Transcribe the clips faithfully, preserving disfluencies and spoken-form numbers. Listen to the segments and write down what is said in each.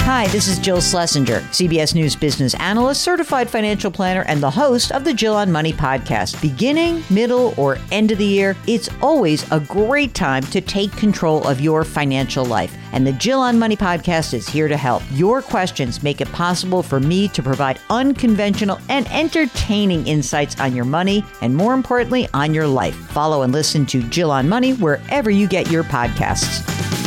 Hi, this is Jill Schlesinger, C B S News business analyst, certified financial planner, and the host of the Jill on Money podcast. Beginning, middle, or end of the year, it's always a great time to take control of your financial life. And the Jill on Money podcast is here to help. Your questions make it possible for me to provide unconventional and entertaining insights on your money, and more importantly, on your life. Follow and listen to Jill on Money wherever you get your podcasts.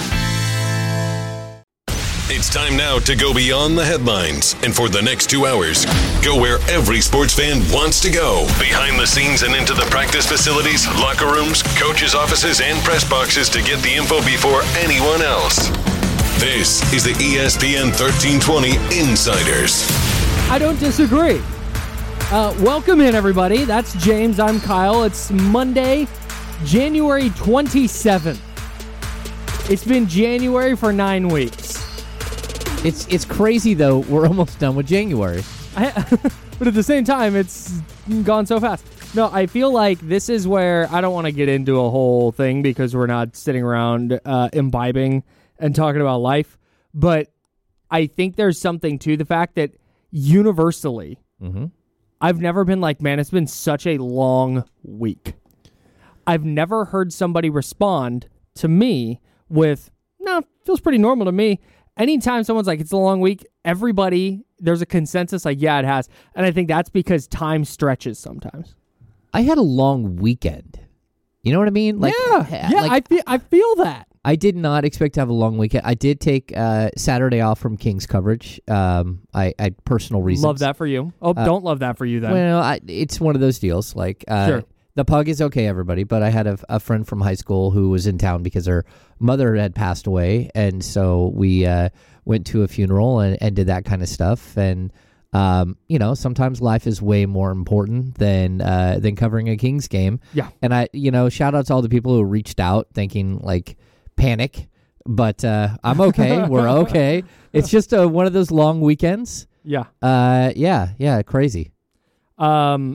It's time now to go beyond the headlines. And for the next two hours, go where every sports fan wants to go. Behind the scenes and into the practice facilities, locker rooms, coaches' offices, and press boxes to get the info before anyone else. This is the E S P N thirteen twenty Insiders. I don't disagree. Uh, welcome in, everybody. That's James. I'm Kyle. It's Monday, January twenty-seventh. It's been January for nine weeks. It's it's crazy, though. We're almost done with January. I, but at the same time, it's gone so fast. No, I feel like this is where I don't want to get into a whole thing because we're not sitting around uh, imbibing and talking about life. But I think there's something to the fact that universally, mm-hmm. I've never been like, man, it's been such a long week. I've never heard somebody respond to me with, no, feels pretty normal to me. Anytime someone's like, it's a long week, everybody, there's a consensus like, yeah, it has. And I think that's because time stretches sometimes. I had a long weekend. You know what I mean? Like, yeah, yeah, like, I feel I feel that. I did not expect to have a long weekend. I did take uh, Saturday off from Kings coverage. Um, I, I had personal reasons. Love that for you. Oh, uh, don't love that for you then. Well, I, it's one of those deals. Like, uh, sure. The pug is okay, everybody, but I had a, a friend from high school who was in town because her mother had passed away, and so we uh, went to a funeral and, and did that kind of stuff. And um, you know, sometimes life is way more important than uh, than covering a Kings game. Yeah. And I, you know, shout out to all the people who reached out, thinking like panic, but uh, I'm okay. We're okay. It's just a, one of those long weekends. Yeah. Uh, yeah. Yeah. Crazy. Um.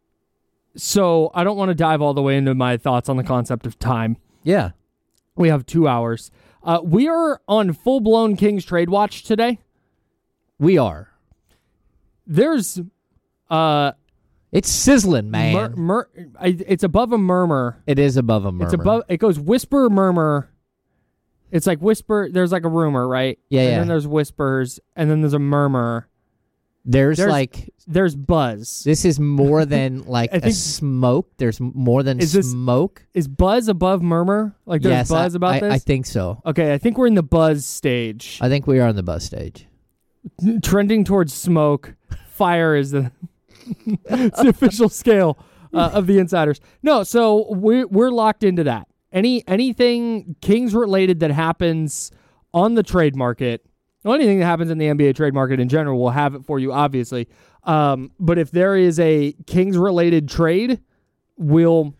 So I don't want to dive all the way into my thoughts on the concept of time. Yeah. We have two hours. Uh, we are on full-blown Kings trade watch today. We are. There's... Uh, it's sizzling, man. Mur- mur- it's above a murmur. It is above a murmur. It's above... It goes whisper, murmur. It's like whisper... There's like a rumor, right? Yeah, and yeah. And then there's whispers, and then there's a murmur. There's, there's like... There's buzz. This is more than like I think, a smoke. There's more than is this, smoke. Is buzz above murmur? Like there's yes, buzz I, about I, this? I think so. Okay, I think we're in the buzz stage. I think we are on the buzz stage. Trending towards smoke. Fire is the, it's the official scale uh, of the Insiders. No, so we're, we're locked into that. Any Anything Kings related that happens on the trade market, well, anything that happens in the N B A trade market in general, we'll have it for you, obviously. Um, but if there is a Kings-related trade, we'll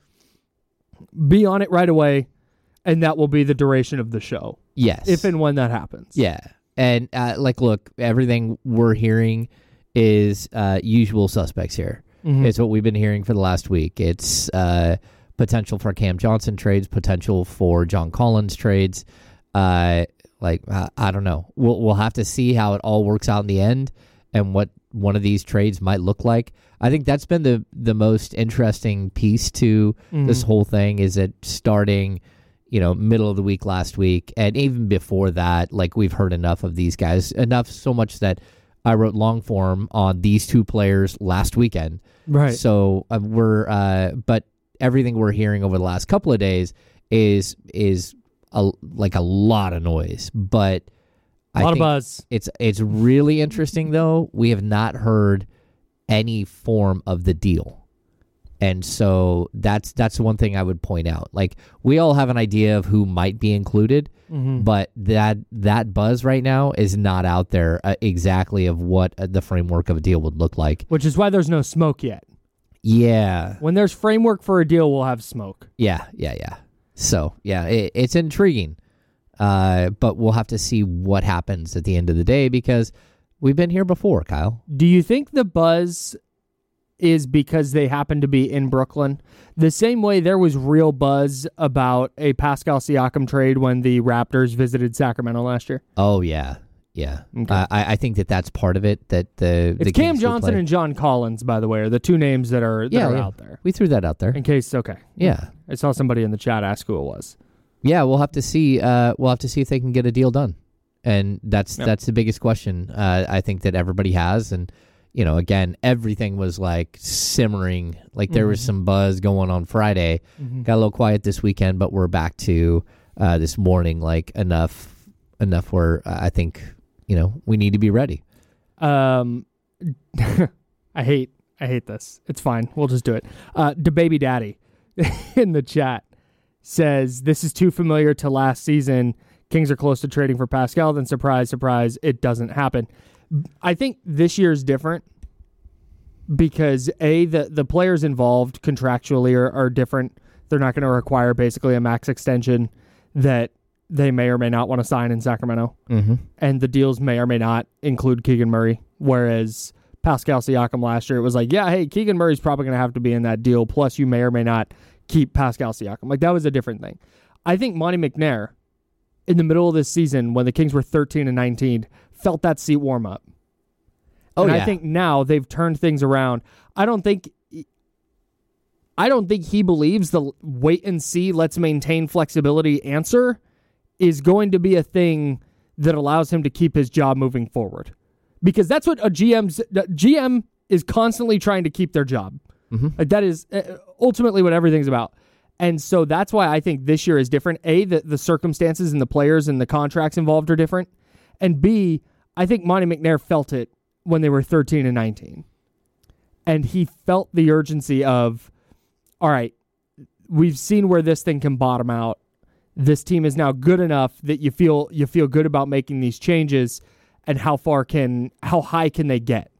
be on it right away, and that will be the duration of the show. Yes. If and when that happens. Yeah. And, uh, like, look, everything we're hearing is uh, usual suspects here. Mm-hmm. It's what we've been hearing for the last week. It's uh, potential for Cam Johnson trades, potential for John Collins trades. Uh, like, I, I don't know. We'll, we'll have to see how it all works out in the end and what one of these trades might look like. I think that's been the, the most interesting piece to mm-hmm. this whole thing is that starting, you know, middle of the week last week, and even before that, like we've heard enough of these guys, enough so much that I wrote long form on these two players last weekend. Right. So uh, we're, uh, but everything we're hearing over the last couple of days is is a, like a lot of noise, but. A lot I of think buzz. It's it's really interesting, though. We have not heard any form of the deal. And so that's that's one thing I would point out. Like, we all have an idea of who might be included, mm-hmm. but that that buzz right now is not out there uh, exactly of what uh, the framework of a deal would look like. Which is why there's no smoke yet. Yeah. When there's framework for a deal, we'll have smoke. Yeah, yeah, yeah. So, yeah, it, it's intriguing. Uh, but we'll have to see what happens at the end of the day because we've been here before, Kyle. Do you think the buzz is because they happen to be in Brooklyn? The same way there was real buzz about a Pascal Siakam trade when the Raptors visited Sacramento last year? Oh, yeah. Yeah, Okay. uh, I, I think that that's part of it. That the It's the Cam Kings will Johnson play. and John Collins, by the way, are the two names that are that yeah, are yeah. out there. We threw that out there. In case, okay. Yeah, I saw somebody in the chat ask who it was. yeah. We'll have to see. Uh, we'll have to see if they can get a deal done, and that's Yep. that's the biggest question. Uh, I think that everybody has, and you know, again, everything was like simmering. Like there Mhm. was some buzz going on Friday. Mhm. Got a little quiet this weekend, but we're back to uh, this morning. Like enough, enough where I think you know we need to be ready. Um, I hate I hate this. It's fine. We'll just do it. Uh, DaBaby Daddy in the chat says this is too familiar to last season. Kings are close to trading for Pascal. Then surprise, surprise, it doesn't happen. I think this year is different because a the the players involved contractually are, are different. They're not going to require basically a max extension that they may or may not want to sign in Sacramento. Mm-hmm. And the deals may or may not include Keegan Murray, whereas Pascal Siakam last year, it was like, yeah, hey, Keegan Murray's probably going to have to be in that deal, plus you may or may not keep Pascal Siakam. Like, that was a different thing. I think Monty McNair, in the middle of this season, when the Kings were thirteen and nineteen, felt that seat warm up. Oh, and yeah. I think now they've turned things around. I don't think... I don't think he believes the wait and see, let's maintain flexibility answer is going to be a thing that allows him to keep his job moving forward. Because that's what a G M's G M is constantly trying to keep their job. Mm-hmm. Like that is ultimately what everything's about. And so that's why I think this year is different. A, the, the circumstances and the players and the contracts involved are different. And B, I think Monty McNair felt it when they were thirteen and nineteen. And he felt the urgency of, all right, we've seen where this thing can bottom out. This team is now good enough that you feel you feel good about making these changes, and how far can how high can they get?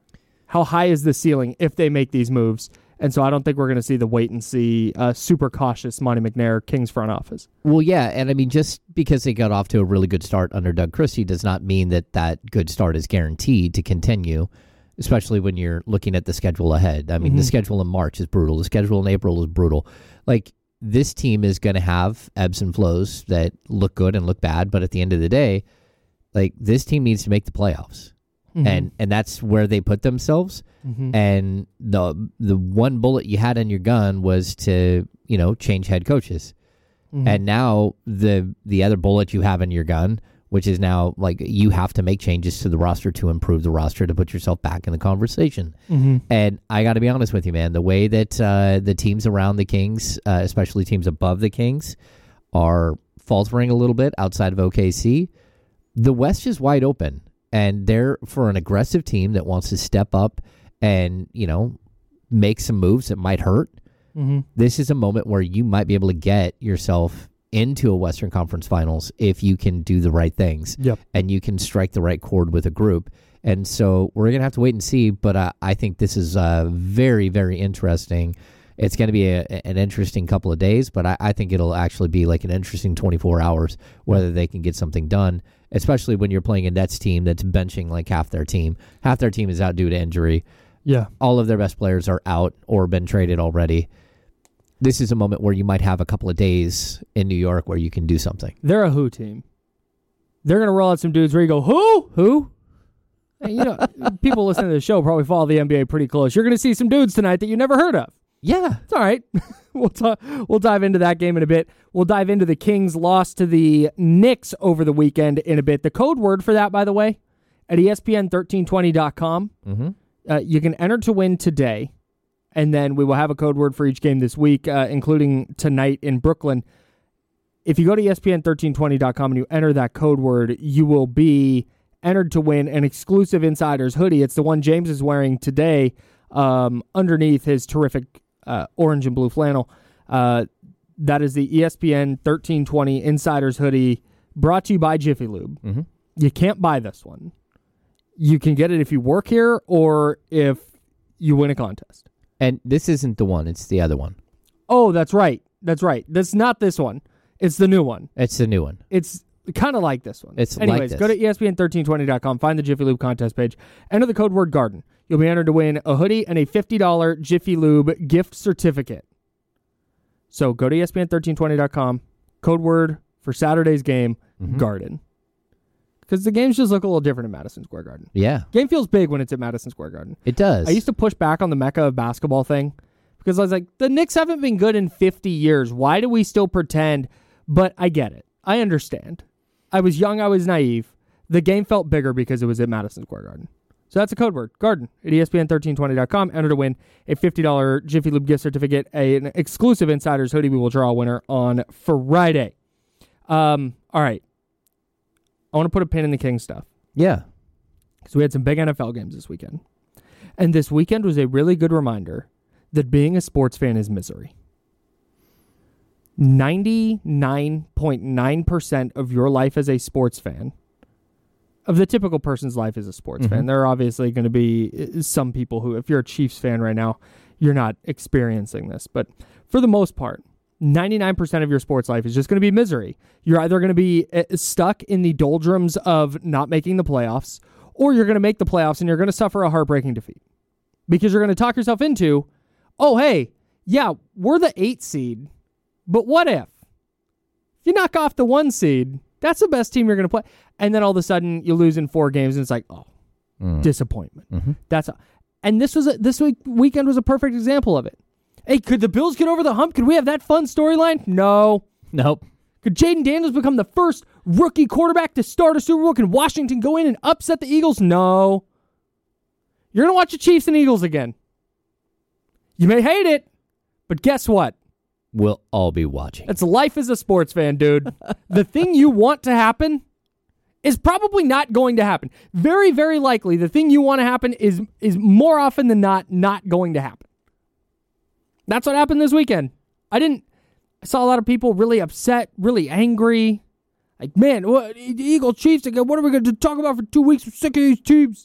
How high is the ceiling if they make these moves? And so I don't think we're going to see the wait and see uh, super cautious Monty McNair Kings front office. Well, yeah, and I mean, just because they got off to a really good start under Doug Christie does not mean that that good start is guaranteed to continue, especially when you're looking at the schedule ahead. I mean, Mm-hmm. the schedule in March is brutal. The schedule in April is brutal. Like, this team is going to have ebbs and flows that look good and look bad, but at the end of the day, like, this team needs to make the playoffs. Mm-hmm. And and that's where they put themselves. Mm-hmm. And the the one bullet you had in your gun was to, you know, change head coaches. Mm-hmm. And now the the other bullet you have in your gun, which is now like you have to make changes to the roster to improve the roster to put yourself back in the conversation. Mm-hmm. And I got to be honest with you, man, the way that uh, the teams around the Kings, uh, especially teams above the Kings, are faltering a little bit outside of O K C, the West is wide open. And they're for an aggressive team that wants to step up and, you know, make some moves that might hurt. Mm-hmm. This is a moment where you might be able to get yourself into a Western Conference Finals if you can do the right things. Yep. And you can strike the right chord with a group. And so we're going to have to wait and see, but uh, I think this is uh, very, very interesting. It's going to be a, an interesting couple of days, but I, I think it'll actually be like an interesting twenty-four hours whether they can get something done, especially when you're playing a Nets team that's benching like half their team. Half their team is out due to injury. Yeah. All of their best players are out or been traded already. This is a moment where you might have a couple of days in New York where you can do something. They're a who team. They're going to roll out some dudes where you go, who? Who? And, you know, people listening to the show probably follow the N B A pretty close. You're going to see some dudes tonight that you never heard of. Yeah. It's all right. we'll t- we'll dive into that game in a bit. We'll dive into the Kings' loss to the Knicks over the weekend in a bit. The code word for that, by the way, at E S P N thirteen twenty dot com. Mm-hmm. Uh, you can enter to win today, and then we will have a code word for each game this week, uh, including tonight in Brooklyn. If you go to E S P N thirteen twenty dot com and you enter that code word, you will be entered to win an exclusive Insiders hoodie. It's the one James is wearing today um, underneath his terrific uh, orange and blue flannel. Uh, that is the E S P N thirteen twenty Insiders hoodie brought to you by Jiffy Lube. Mm-hmm. You can't buy this one. You can get it if you work here or if you win a contest. And this isn't the one. It's the other one. Oh, that's right. That's right. That's not this one. It's the new one. It's the new one. It's kind of like this one. It's Anyways, like this. go to E S P N thirteen twenty dot com, find the Jiffy Lube contest page, enter the code word GARDEN. You'll be entered to win a hoodie and a fifty dollars Jiffy Lube gift certificate. So go to E S P N thirteen twenty dot com, code word for Saturday's game, Mm-hmm. GARDEN. because the games just look a little different at Madison Square Garden. Yeah. Game feels big when it's at Madison Square Garden. It does. I used to push back on the Mecca of basketball thing because I was like, the Knicks haven't been good in fifty years. Why do we still pretend? But I get it. I understand. I was young. I was naive. The game felt bigger because it was at Madison Square Garden. So that's a code word, Garden, at E S P N thirteen twenty dot com. Enter to win a fifty dollars Jiffy Lube gift certificate, a, an exclusive Insiders hoodie. We will draw a winner on Friday. Um, all right. I want to put a pin in the King stuff. Yeah. Because we had some big N F L games this weekend. And this weekend was a really good reminder that being a sports fan is misery. ninety-nine point nine percent of your life as a sports fan, of the typical person's life as a sports mm-hmm. fan. There are obviously going to be some people who, if you're a Chiefs fan right now, you're not experiencing this. But for the most part, ninety-nine percent of your sports life is just going to be misery. You're either going to be stuck in the doldrums of not making the playoffs, or you're going to make the playoffs and you're going to suffer a heartbreaking defeat. Because you're going to talk yourself into, oh, hey, yeah, we're the eight seed, but what if? If you knock off the one seed, that's the best team you're going to play. And then all of a sudden you lose in four games and it's like, oh, mm. disappointment. Mm-hmm. That's a, and this was a, this week weekend was a perfect example of it. Hey, could the Bills get over the hump? Could we have that fun storyline? No. Nope. Could Jaden Daniels become the first rookie quarterback to start a Super Bowl? Can Washington go in and upset the Eagles? No. You're going to watch the Chiefs and Eagles again. You may hate it, but guess what? We'll all be watching. That's life as a sports fan, dude. The thing you want to happen is probably not going to happen. Very, very likely the thing you want to happen is is more often than not not going to happen. That's what happened this weekend. I didn't I saw a lot of people really upset, really angry. Like, man, what the Eagle Chiefs again, what are we going to talk about for two weeks? We're sick of these teams.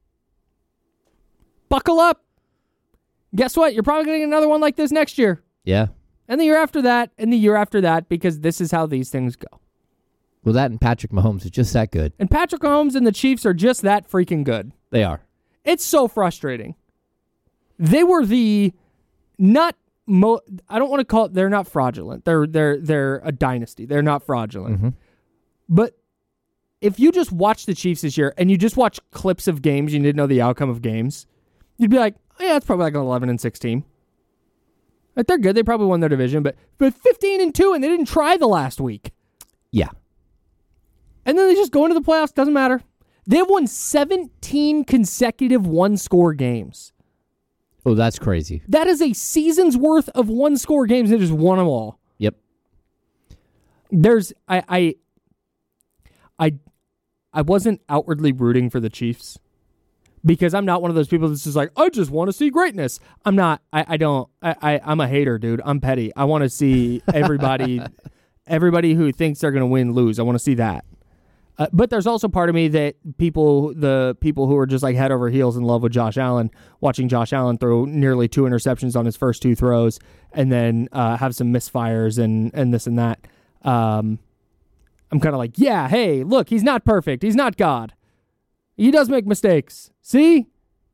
Buckle up. Guess what? You're probably going to get another one like this next year. Yeah. And the year after that, and the year after that, because this is how these things go. Well, that and Patrick Mahomes is just that good. And Patrick Mahomes and the Chiefs are just that freaking good. They are. It's so frustrating. They were the not mo- I don't want to call it, they're not fraudulent. They're they're they're a dynasty. They're not fraudulent. Mm-hmm. But if you just watch the Chiefs this year and you just watch clips of games, you didn't know the outcome of games, you'd be like, oh, yeah, it's probably like an eleven and six team. Like, they're good. They probably won their division, but but fifteen and two, and they didn't try the last week. Yeah. And then they just go into the playoffs. Doesn't matter. They've won seventeen consecutive one-score games. Oh, that's crazy. That is a season's worth of one-score games. They just won them all. Yep. There's I I I I wasn't outwardly rooting for the Chiefs. Because I'm not one of those people that's just like, I just want to see greatness. I'm not. I, I don't. I, I, I'm a hater, dude. I'm petty. I want to see everybody everybody who thinks they're going to win lose. I want to see that. Uh, but there's also part of me that people, the people who are just like head over heels in love with Josh Allen, watching Josh Allen throw nearly two interceptions on his first two throws and then uh, have some misfires and, and this and that. Um, I'm kind of like, yeah, hey, look, he's not perfect. He's not God. He does make mistakes. See?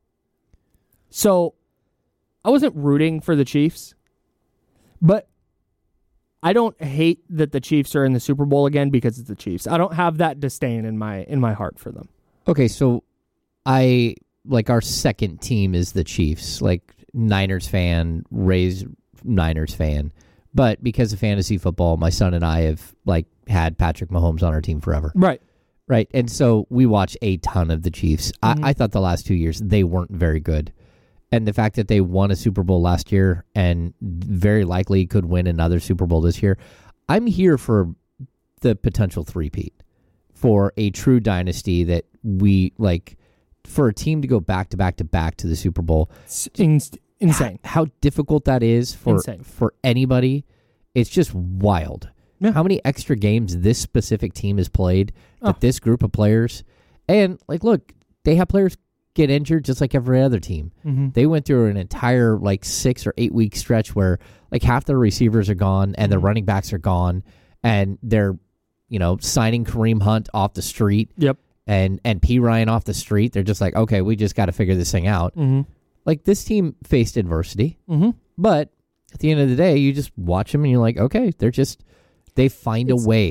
So, I wasn't rooting for the Chiefs, but I don't hate that the Chiefs are in the Super Bowl again because it's the Chiefs. I don't have that disdain in my in my heart for them. Okay, so I like our second team is the Chiefs, like Niners fan, raised Niners fan. But because of fantasy football, my son and I have like had Patrick Mahomes on our team forever. Right. Right. And so we watch a ton of the Chiefs. Mm-hmm. I, I thought the last two years they weren't very good. And the fact that they won a Super Bowl last year and very likely could win another Super Bowl this year, I'm here for the potential three-peat, for a true dynasty that we, like, for a team to go back-to-back-to-back to the Super Bowl. It's in- insane. How, how difficult that is for, insane. for anybody. It's just wild. Yeah. How many extra games this specific team has played, that oh. this group of players, and, like, look, they have players get injured just like every other team. Mm-hmm. They went through an entire like six or eight week stretch where like half their receivers are gone and their running backs are gone, and they're, you know, signing Kareem Hunt off the street. Yep. And and P. Ryan off the street. They're just like, okay, we just got to figure this thing out. Mm-hmm. Like, this team faced adversity, mm-hmm. but at the end of the day, you just watch them and you're like, okay, they're just, they find it's, a way.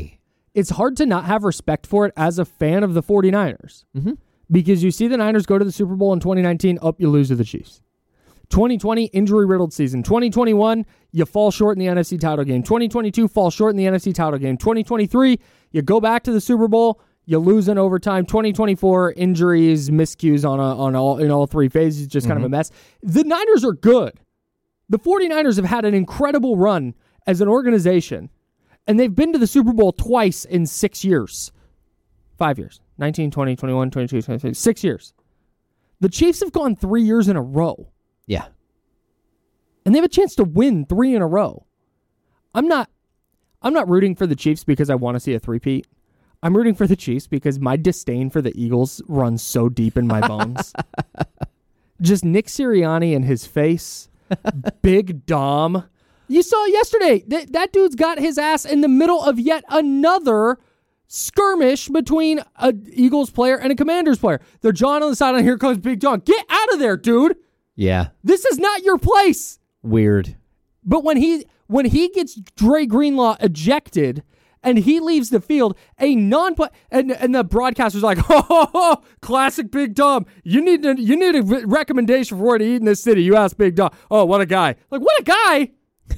it's hard to not have respect for it as a fan of the 49ers. Mm-hmm. Because you see the Niners go to the Super Bowl in twenty nineteen, up, you lose to the Chiefs. twenty twenty, injury-riddled season. twenty twenty-one, you fall short in the N F C title game. twenty twenty-two, fall short in the N F C title game. twenty twenty-three, you go back to the Super Bowl, you lose in overtime. twenty twenty-four, injuries, miscues on a, on all in all three phases, just kind mm-hmm. of a mess. The Niners are good. The 49ers have had an incredible run as an organization, and they've been to the Super Bowl twice in six years. Five years. nineteen, twenty, twenty-one, twenty-two, twenty-three, six years. The Chiefs have gone three years in a row. Yeah. And they have a chance to win three in a row. I'm not I'm not rooting for the Chiefs because I want to see a three-peat. I'm rooting for the Chiefs because my disdain for the Eagles runs so deep in my bones. Just Nick Sirianni and his face. Big Dom. You saw yesterday. That, that dude's got his ass in the middle of yet another skirmish between an Eagles player and a Commanders player. They're John on the sideline. Here comes Big John. Get out of there, dude. Yeah. This is not your place. Weird. But when he when he gets Dre Greenlaw ejected and he leaves the field, a non and and the broadcaster's like, ho, ho, ho, classic Big Dom. You need to, you need a re- recommendation for where to eat in this city. You ask Big Dom. Oh, what a guy. Like, what a guy?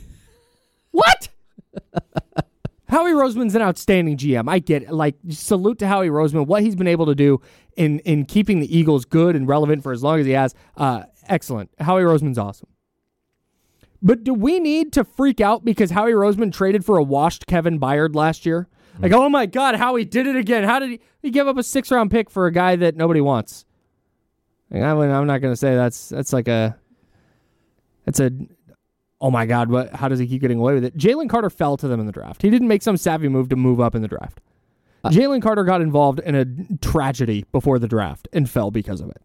What? Howie Roseman's an outstanding G M. I get it. Like, salute to Howie Roseman, what he's been able to do in, in keeping the Eagles good and relevant for as long as he has. Uh, excellent. Howie Roseman's awesome. But do we need to freak out because Howie Roseman traded for a washed Kevin Byard last year? Mm. Like, oh my God, Howie did it again. How did he, he give up a six-round pick for a guy that nobody wants? Like, I mean, I'm not going to say that's that's like a, that's a, oh my God, what? How does he keep getting away with it? Jalen Carter fell to them in the draft. He didn't make some savvy move to move up in the draft. Uh, Jalen Carter got involved in a tragedy before the draft and fell because of it.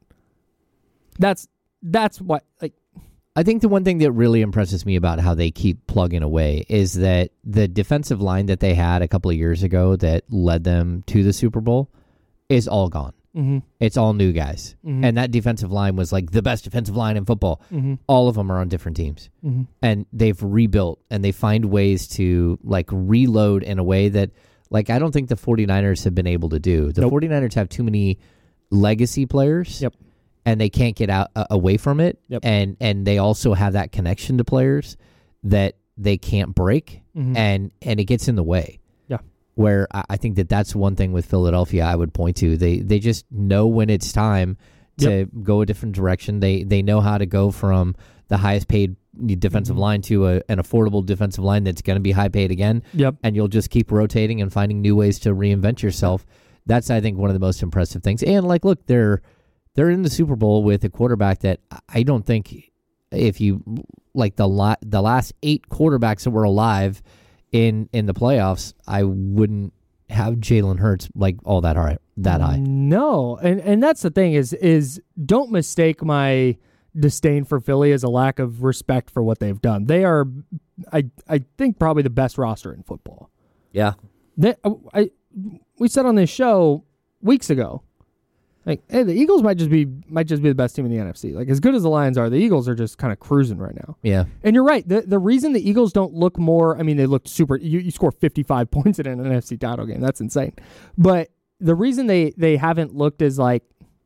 That's that's what, like. I think the one thing that really impresses me about how they keep plugging away is that the defensive line that they had a couple of years ago that led them to the Super Bowl is all gone. Mm-hmm. It's all new guys. Mm-hmm. And that defensive line was like the best defensive line in football. Mm-hmm. All of them are on different teams. Mm-hmm. And they've rebuilt and they find ways to like reload in a way that like I don't think the 49ers have been able to do. The nope. 49ers have too many legacy players. Yep. And they can't get out uh, away from it. Yep. And and they also have that connection to players that they can't break. Mm-hmm. And, and it gets in the way. Yeah. Where I, I think that that's one thing with Philadelphia I would point to. They they just know when it's time to yep. go a different direction. They they know how to go from the highest paid defensive mm-hmm. line to a, an affordable defensive line that's going to be high paid again. Yep. And you'll just keep rotating and finding new ways to reinvent yourself. That's, I think, one of the most impressive things. And, like, look, they're... They're in the Super Bowl with a quarterback that I don't think if you like the la- the last eight quarterbacks that were alive in, in the playoffs, I wouldn't have Jalen Hurts like all that high. That high. No, and and that's the thing is is don't mistake my disdain for Philly as a lack of respect for what they've done. They are, I I think, probably the best roster in football. Yeah, they, I we said on this show weeks ago. Like, hey, the Eagles might just be might just be the best team in the N F C. Like, as good as the Lions are, the Eagles are just kind of cruising right now. Yeah. And you're right. The the reason the Eagles don't look more, I mean, they looked super. You, you score fifty-five points in an N F C title game. That's insane. But the reason they, they haven't looked as like,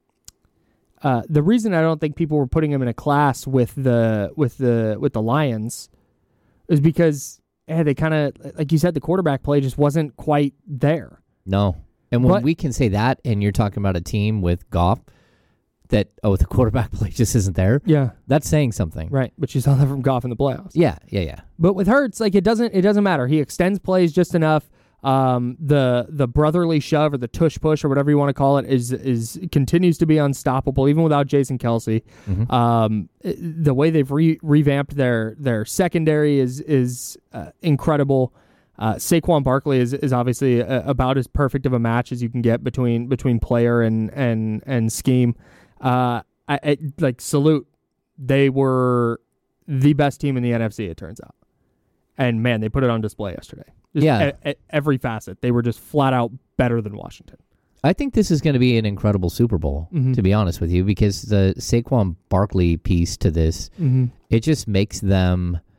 uh, the reason I don't think people were putting them in a class with the with the with the Lions is because eh, they kind of, like you said, the quarterback play just wasn't quite there. No. And when but, we can say that, and you're talking about a team with Goff, that, oh, the quarterback play just isn't there. Yeah. That's saying something. Right. But you saw that from Goff in the playoffs. Yeah, yeah, yeah. But with Hurts, like, it doesn't it doesn't matter. He extends plays just enough. Um, the the brotherly shove or the tush push or whatever you want to call it is is continues to be unstoppable, even without Jason Kelce. Mm-hmm. Um, the way they've re- revamped their their secondary is, is uh, incredible. Uh, Saquon Barkley is is obviously a, about as perfect of a match as you can get between between player and and and scheme. Uh, I, I like salute. They were the best team in the N F C. It turns out, and man, they put it on display yesterday. Just yeah, at, at every facet, they were just flat out better than Washington. I think this is going to be an incredible Super Bowl, mm-hmm. to be honest with you, because the Saquon Barkley piece to this, mm-hmm. it just makes them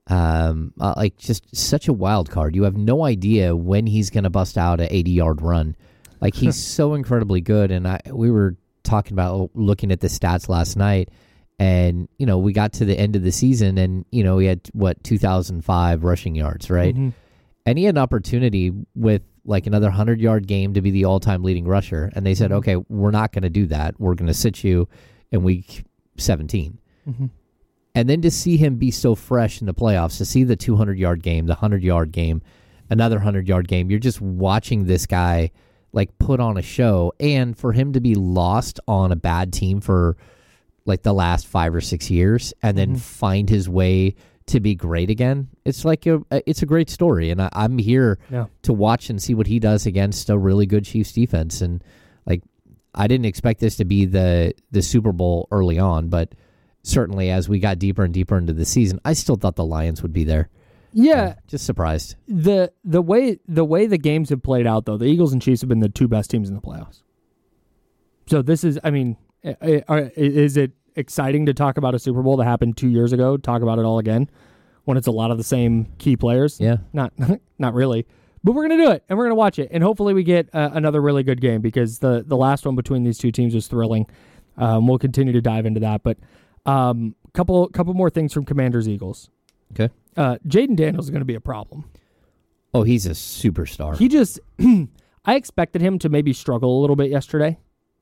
Um, uh, like just such a wild card. You have no idea when he's going to bust out an eighty-yard run. Like he's so incredibly good. And I we were talking about looking at the stats last night, and you know we got to the end of the season, and you know he had what two thousand five rushing yards, right? Mm-hmm. And he had an opportunity with like another hundred-yard game to be the all-time leading rusher, and they said, mm-hmm. okay, we're not going to do that. We're going to sit you in week seventeen. Mm-hmm. And then to see him be so fresh in the playoffs, to see the two hundred-yard game, the one hundred-yard game, another one hundred-yard game, you're just watching this guy like put on a show. And for him to be lost on a bad team for like the last five or six years and then mm-hmm. find his way to be great again, it's like a, it's a great story. And I, I'm here yeah. to watch and see what he does against a really good Chiefs defense. And like, I didn't expect this to be the, the Super Bowl early on, but certainly as we got deeper and deeper into the season, I still thought the Lions would be there. Yeah. Uh, just surprised. The the way the way the games have played out, though, the Eagles and Chiefs have been the two best teams in the playoffs. So this is, I mean, is it exciting to talk about a Super Bowl that happened two years ago, talk about it all again, when it's a lot of the same key players? Yeah. Not, not really. But we're going to do it, and we're going to watch it, and hopefully we get uh, another really good game, because the, the last one between these two teams was thrilling. Um, we'll continue to dive into that, but Um, couple couple more things from Commanders Eagles. Okay. Uh, Jaden Daniels is going to be a problem. Oh, he's a superstar. He just, I expected him to maybe struggle a little bit yesterday.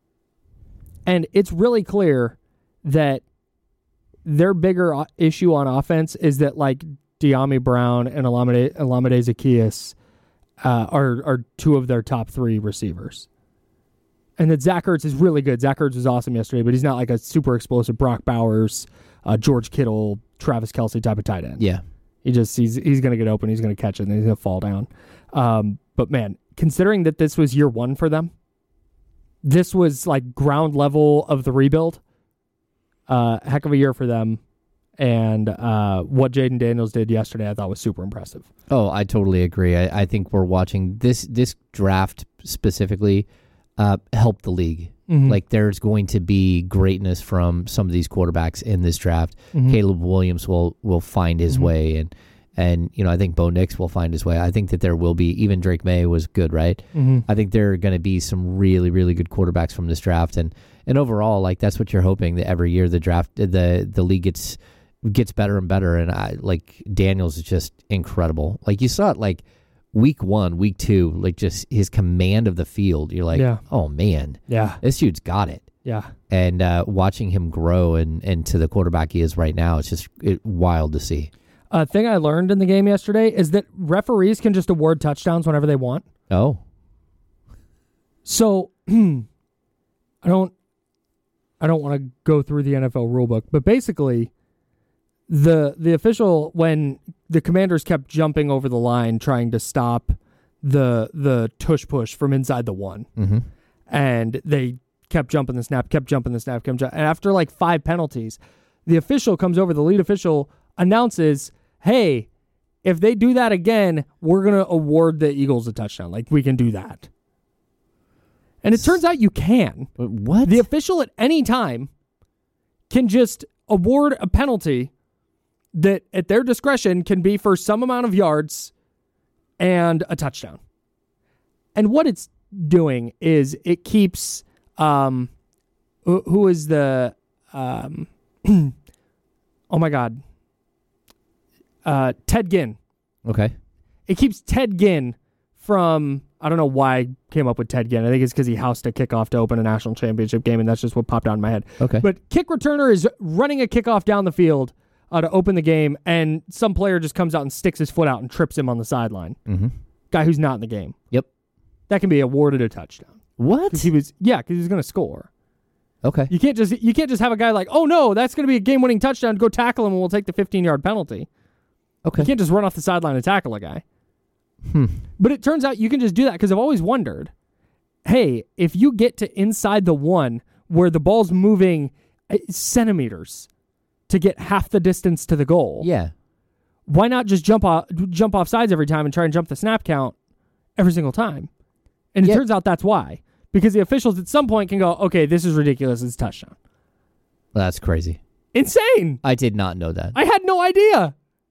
And it's really clear that their bigger o- issue on offense is that like De'Ami Brown and Olamide, Olamide Zaccheaus uh, are, are two of their top three receivers. And that Zach Ertz is really good. Zach Ertz was awesome yesterday, but he's not like a super explosive Brock Bowers, uh, George Kittle, Travis Kelce type of tight end. Yeah. He just he's he's going to get open, he's going to catch it, and he's going to fall down. Um, but man, considering that this was year one for them, this was like ground level of the rebuild. Uh, heck of a year for them. And uh, what Jaden Daniels did yesterday, I thought was super impressive. Oh, I totally agree. I, I think we're watching this this draft specifically. Uh, help the league. Mm-hmm. Like there's going to be greatness from some of these quarterbacks in this draft. Mm-hmm. Caleb Williams will will find his mm-hmm. way, and and you know I think Bo Nix will find his way. I think that there will be, even Drake May was good, right? Mm-hmm. I think there are going to be some really really good quarterbacks from this draft, and and overall like that's what you're hoping, that every year the draft the the league gets gets better and better. And I like Daniels is just incredible. Like you saw it like. Week one, week two, like just his command of the field. You're like, yeah. oh man, yeah, this dude's got it. Yeah, and uh, watching him grow and into the quarterback he is right now, it's just it, wild to see. A uh, thing I learned in the game yesterday is that referees can just award touchdowns whenever they want. Oh, so I don't, I don't want to go through the N F L rulebook, but basically, the the official when. The Commanders kept jumping over the line trying to stop the the tush push from inside the one. Mm-hmm. And they kept jumping the snap, kept jumping the snap, kept jumping. And after like five penalties, the official comes over, the lead official announces, hey, if they do that again, we're going to award the Eagles a touchdown. Like, we can do that. And it turns out you can. What? The official at any time can just award a penalty that at their discretion can be for some amount of yards and a touchdown. And what it's doing is it keeps, um, who, who is the, um, oh my God, uh, Ted Ginn. Okay. It keeps Ted Ginn from, I don't know why I came up with Ted Ginn. I think it's because he housed a kickoff to open a national championship game, and that's just what popped out in my head. Okay. But kick returner is running a kickoff down the field Uh, to open the game, and some player just comes out and sticks his foot out and trips him on the sideline. Mm-hmm. Guy who's not in the game. Yep. That can be awarded a touchdown. What? He was, yeah, because he was going to score. Okay. You can't just you can't just have a guy like, oh no, that's going to be a game-winning touchdown. Go tackle him, and we'll take the fifteen-yard penalty. Okay. You can't just run off the sideline and tackle a guy. Hmm. But it turns out you can just do that, because I've always wondered, hey, if you get to inside the one where the ball's moving centimeters to get half the distance to the goal. Yeah. Why not just jump off jump off sides every time and try and jump the snap count every single time? And it yep. turns out that's why. Because the officials at some point can go, okay, this is ridiculous, it's a touchdown. That's crazy. Insane. I did not know that. I had no idea.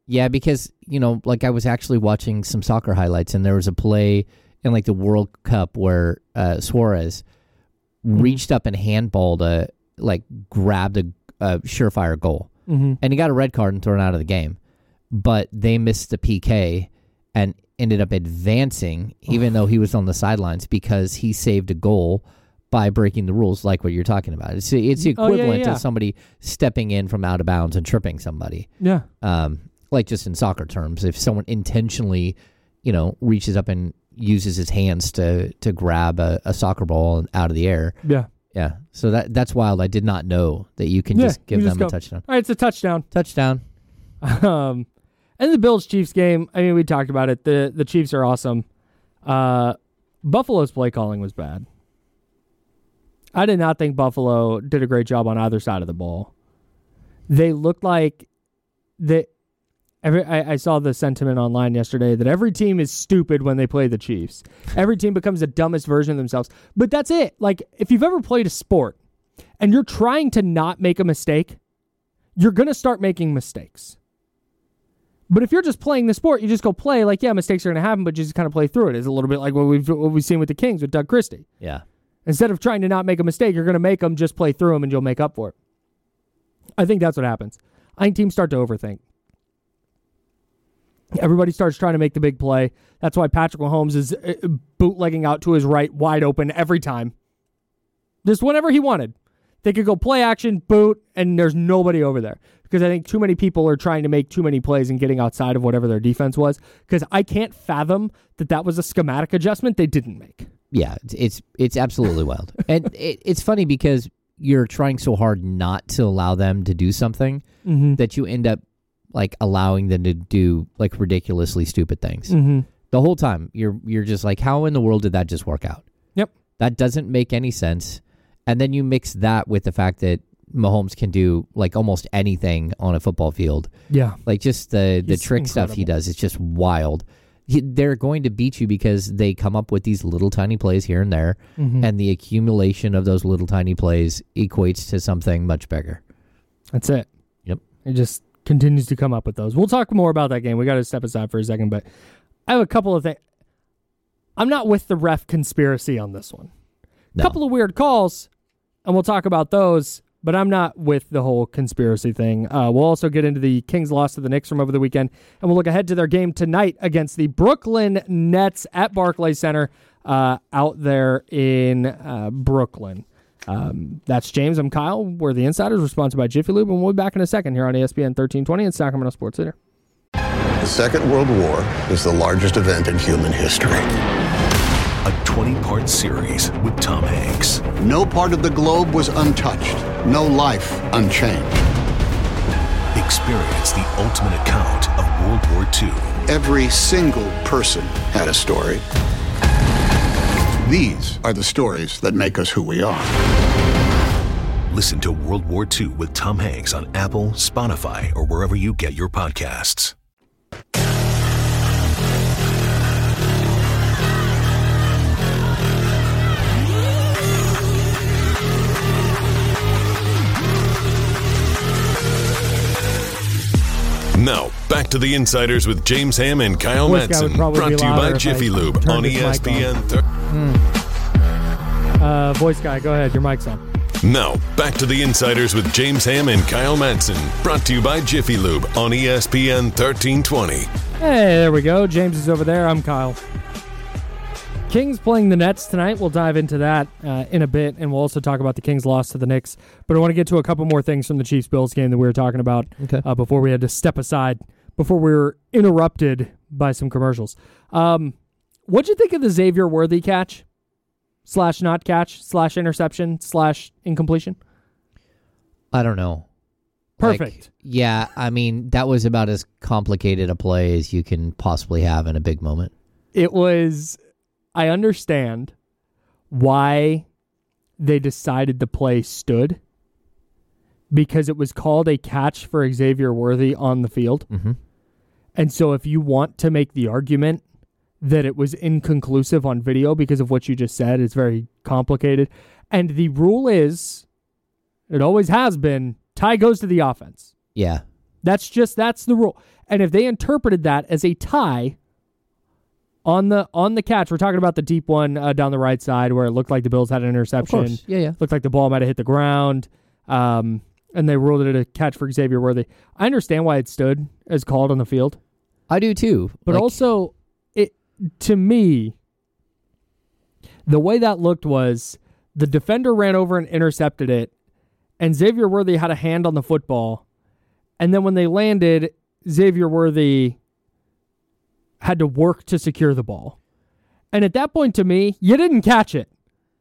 Yeah, because, you know, like I was actually watching some soccer highlights, and there was a play in like the World Cup where uh, Suarez mm-hmm. reached up and handballed a, like grabbed a, a surefire goal. Mm-hmm. And he got a red card and thrown out of the game. But they missed the P K and ended up advancing, even though he was on the sidelines, because he saved a goal by breaking the rules, like what you're talking about. It's it's the equivalent oh, yeah, yeah, yeah. to somebody stepping in from out of bounds and tripping somebody. Yeah. Um, like just in soccer terms, if someone intentionally, you know, reaches up and uses his hands to to grab a, a soccer ball out of the air. Yeah. Yeah. So that that's wild. I did not know that you can yeah, just give them just a go. touchdown. All right, it's a touchdown. Touchdown. Um, and the Bills-Chiefs game, I mean, we talked about it. The the Chiefs are awesome. Uh, Buffalo's play calling was bad. I did not think Buffalo did a great job on either side of the ball. They looked like they. Every, I, I saw the sentiment online yesterday that every team is stupid when they play the Chiefs. Every team becomes the dumbest version of themselves. But that's it. Like, if you've ever played a sport and you're trying to not make a mistake, you're going to start making mistakes. But if you're just playing the sport, you just go play, like, yeah, mistakes are going to happen, but you just kind of play through it. It's a little bit like what we've, what we've seen with the Kings with Doug Christie. Yeah. Instead of trying to not make a mistake, you're going to make them, just play through them, and you'll make up for it. I think that's what happens. I think teams start to overthink. Everybody starts trying to make the big play. That's why Patrick Mahomes is bootlegging out to his right, wide open every time. Just whenever he wanted. They could go play action, boot, and there's nobody over there. Because I think too many people are trying to make too many plays and getting outside of whatever their defense was. Because I can't fathom that that was a schematic adjustment they didn't make. Yeah, it's it's, it's absolutely wild. And it, it's funny because you're trying so hard not to allow them to do something mm-hmm. that you end up like allowing them to do like ridiculously stupid things. Mm-hmm. The whole time you're you're just like, how in the world did that just work out? Yep. That doesn't make any sense. And then you mix that with the fact that Mahomes can do like almost anything on a football field. Yeah. Like just the, the He's trick incredible. stuff he does. It's just wild. He, they're going to beat you because they come up with these little tiny plays here and there. Mm-hmm. And the accumulation of those little tiny plays equates to something much bigger. That's it. Yep. It just continues to come up with those. We'll talk more about that game. We got to step aside for a second, but I have a couple of things. I'm not with the ref conspiracy on this one. A No. couple of weird calls, and we'll talk about those, but I'm not with the whole conspiracy thing. Uh, we'll also get into the Kings' loss to the Knicks from over the weekend, and we'll look ahead to their game tonight against the Brooklyn Nets at Barclays Center uh, out there in uh, Brooklyn. Um, that's James. I'm Kyle. We're the Insiders. We're sponsored by Jiffy Lube, and we'll be back in a second here on E S P N thirteen twenty and Sacramento Sports Center. The Second World War is the largest event in human history. A twenty-part series with Tom Hanks. No part of the globe was untouched. No life unchanged. Experience the ultimate account of World War Two. Every single person had a story. These are the stories that make us who we are. Listen to World War Two with Tom Hanks on Apple, Spotify, or wherever you get your podcasts. Now, back to the Insiders with James Ham and Kyle Voice guy would Madsen. probably Brought be to you louder by if Jiffy I Lube turned on his E mic S P N. on. Thir- Uh, voice guy, go ahead. Your mic's on. now, back to the Insiders with James Ham and Kyle Madsen. Brought to you by Jiffy Lube on E S P N thirteen twenty. Hey, there we go. James is over there. I'm Kyle. Kings playing the Nets tonight. We'll dive into that uh, in a bit, and we'll also talk about the Kings' loss to the Knicks. But I want to get to a couple more things from the Chiefs-Bills game that we were talking about Okay. uh, before we had to step aside, before we were interrupted by some commercials. Um, what'd you think of the Xavier Worthy catch? Slash not catch, slash interception, slash incompletion? I don't know. Perfect. Like, yeah, I mean, that was about as complicated a play as you can possibly have in a big moment. It was, I understand why they decided the play stood, because it was called a catch for Xavier Worthy on the field. Mm-hmm. And so if you want to make the argument that it was inconclusive on video because of what you just said, it's very complicated. And the rule is, it always has been, tie goes to the offense. Yeah. That's just that's the rule. And if they interpreted that as a tie on the on the catch, we're talking about the deep one uh, down the right side where it looked like the Bills had an interception. Of course. Yeah, yeah. Looked like the ball might have hit the ground. Um, and they ruled it a catch for Xavier Worthy. I understand why it stood as called on the field. I do too. But like, also, it to me, the way that looked was the defender ran over and intercepted it, and Xavier Worthy had a hand on the football. And then when they landed, Xavier Worthy had to work to secure the ball. And at that point, to me, you didn't catch it.